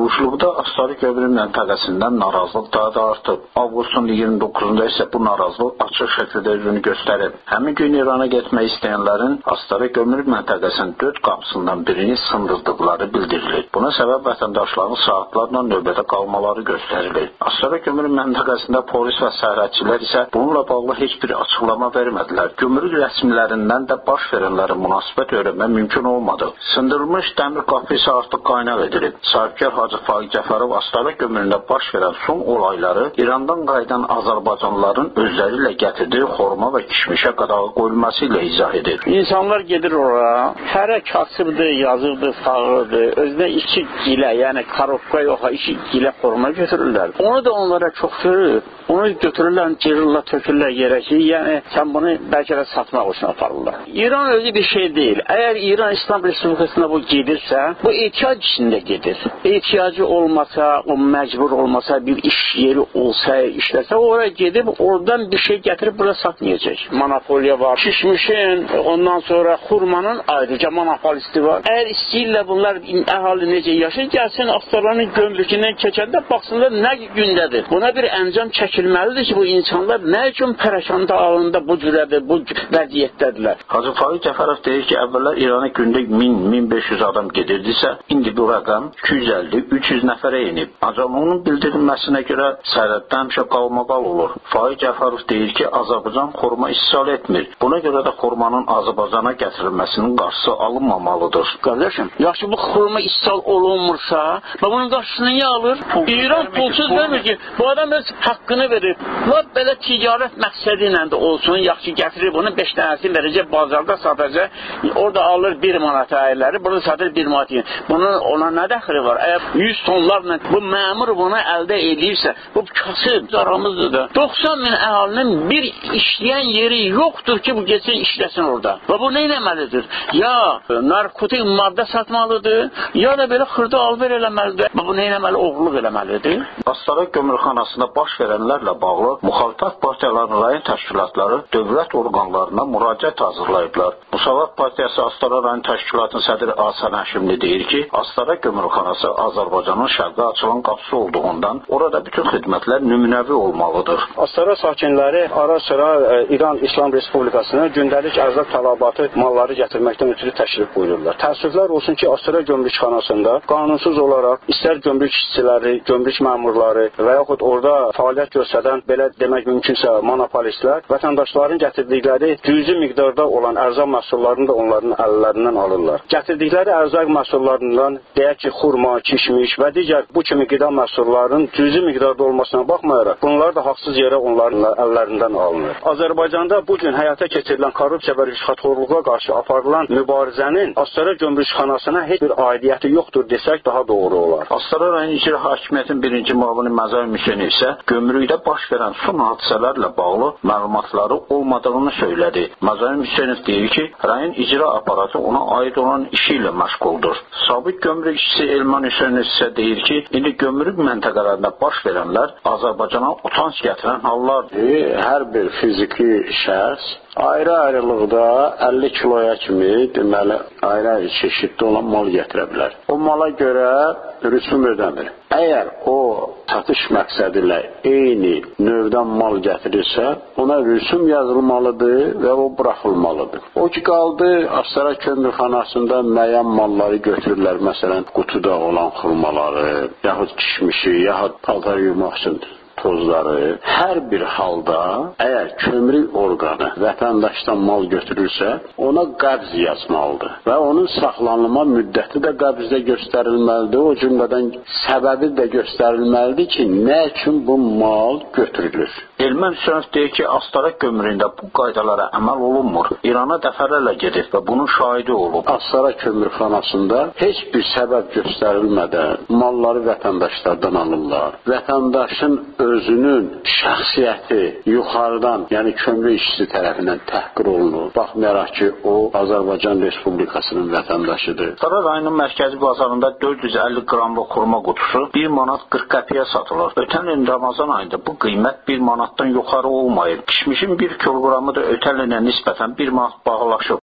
Quruluşluqda Astara Kömür məntəqəsindən narazılıq daha da artıb. Avqustun 29-da isə bu narazılıq açıq şəkildə özünü göstərib. Həmin gün İrana getmək istəyənlərin Astara Kömür məntəqəsinin 4 qapısından birini sındırdıqları bildirilir. Buna səbəb vətəndaşların saatlarla növbədə qalmaları göstərilir. Astara Kömür məntəqəsində polis və sərhədçilər isə bununla bağlı heç bir açıqlama vermədilər. Gömrük rəsmilərindən də baş verənlərin münasibət öyrənmək mümkün olmadı. Sındırılmış dəmir qapı isə artıq qaynaq edilib. Sahibkar Hacı Faiq Cəfərov Astara Kömüründə baş verən son olayları İrandan qayıdan Azərbaycanlıların özləri ilə gətirdiyi xorma və kişmişə qadağa qoyulması ilə izah edir. İnsanlar gedir oraya, hərə kasıbdır, yazıqdır, fağırdır, özünə 2 gilə, yəni karobka yox, 2 gilə xorma götürürlər. Onu da onlara çox görür. Onu götürürlər, cırırlar, tökürlər yerə ki, yəni sən bunu bəlkə də satmaq üçün aparırlar. İran özü bir şey deyil. Əgər İran İslam Respublikasına bu gedirsə, bu ehtiyac içində gedir. Ehtiyacı olmasa, o məcbur olmasa, bir iş yeri olsa, işləsə, oraya gedib, oradan bir şey gətirib bura satmayacaq. Monopoliya var. Kişmişin, ondan sonra xurmanın ayrıca monopolisti var. Əgər istəyirlər bunlar əhali necə yaşayır, gəlsin Astaranın gömrükündən keçəndə baxsınlar nə gündədir. Buna bir əncam çəkilməlidir ki, bu insanlar nə üçün pərəşanda alında bu cürədir, bu vəziyyətdədirlər. Hacı Faiq Cəfərov deyir ki, əvvəllər İrana gündə 1000-1500 adam gedirdisə, indi bu rəqəm 250-300 nəfərə enib. Ancaq onun bildirilməsinə görə sərhəddə həmişə qalmaqal olur. Faiq Cəfərov deyir ki, Azərbaycan xorma istehsal etmir. Buna görə də xormanın Azərbaycana gətirilməsinin qarşısı alınmamalıdır. Qardaşım, yaxşı bu xorma istehsal olunmursa, bunun qarşısını niyə alır? İran pulsuz vermir ki, bu adam öz haqqını verir. Lap belə ticarət məqsədi ilə də olsun, yaxşı gətirir bunu 5 dənəsini verəcək, bazarda satacaq. Orada alır 1 manat əyirləri, burada satır 1 manat. Bunun ona nə dəxli var? Əgər 100 tonlarla bu məmur bunu əldə edirsə, bu kasıb aramızdır da. 90 min əhalinin bir işləyən yeri yoxdur ki, bu geçsin işləsin orada. Və bu nə eləməlidir? Ya narkotik maddə satmalıdır, ya da belə xırda alver eləməlidir. Bu nə eləməli? Oğurluq eləməlidir. Astara Kömürxanasında baş verənlərlə bağlı müxalifət partiyalarının rayon təşkilatları dövlət orqanlarına müraciət hazırlayıblar. Müsavat Partiyası Astara rayon təşkilatının sədri Asan Həşimli deyir ki, Astara Kömürxanası Azərbaycanın şərqə açılan qapısı olduğundan orada bütün xidmətlər nümunəvi olmalıdır. Astara sakinləri ara-sıra İran İslam Respublikasına gündəlik ərzaq tələbatı malları gətirməkdən ötürü təşrif buyururlar. Təəssüflər olsun ki, Astara Gömrükxanasında qanunsuz olaraq istər gömrük işçiləri, gömrük məmurları və yaxud orada fəaliyyət göstərən belə demək mümkünsə monopolistlər vətəndaşların gətirdikləri cüzi miqdarda olan ərzaq məhsullarını da onların əllərindən alırlar. Gətirdikləri ərzaq məhsullarından deyək ki, xurma, kişmiş və digər bu kimi qida məhsullarının cüzi miqdarda olmasına baxmayaraq bunlar da haqsız yerə onların əllərindən alınır. Azərbaycanda bu gün həyata keçirilən korrupsiya və rüşvətxorluğa qarşı aparılan mübarizənin Astara Gömrükxanasına heç bir aidiyyəti yoxdur desək daha doğru olar. Astara rayon icra hakimiyyətinin birinci müavini Məzar Müseyni isə gömrükdə baş verən son hadisələrlə bağlı məlumatları olmadığını söylədi. Məzar Müseyni deyir ki, rayon icra aparatı ona aid olan işi ilə məşğuldur. Sabiq gömrük işçisi Elman Hüseynov isə deyir ki, indi gömrük məntəqələrində baş verənlər Azərbaycana utanç gətirən hallardır. Hər bir fiziki şəxs ayrı-ayrılıqda 50 kiloya kimi deməli ayrı-ayrı çeşiddə olan mal gətirə bilər. O mala görə rüsum ödəmir. Əgər o satış məqsədi ilə eyni növdən mal gətirirsə, ona rüsum yazılmalıdır və o buraxılmalıdır. O ki qaldı, Astara Kömürxanasında müəyyən malları götürürlər, məsələn, qutuda olan xurmaları, yaxud kişmişi, yaxud paltar yumaq üçün tozları. Hər bir halda əgər kömrük orqanı vətəndaşdan mal götürürsə, ona qəbz yazmalıdır və onun saxlanılma müddəti də qəbzdə göstərilməlidir. O cümlədən səbəbi də göstərilməlidir ki, nə üçün bu mal götürülür. Elman Hüseynov deyir ki, Astara Kömüründə bu qaydalara əməl olunmur. İrana dəfələrlə gedib və bunun şahidi olub. Astara Kömürxanasında heç bir səbəb göstərilmədən malları vətəndaşlardan alırlar. Vətəndaşın özünün şəxsiyyəti yuxarıdan, yəni kömrük işçisi tərəfindən təhqir olunur. Baxmayaraq ki, o Azərbaycan Respublikasının vətəndaşıdır. Astara rayonun mərkəzi bazarında 450 qramlıq xurma qutusu 1 manat 40 qəpiyə satılır. Ötən il Ramazan ayında bu qiymət 1 manatdan yuxarı olmayıb. Kişmişin 1 kiloqramı da ötən ilə nisbətən 1 manat bahalaşıb.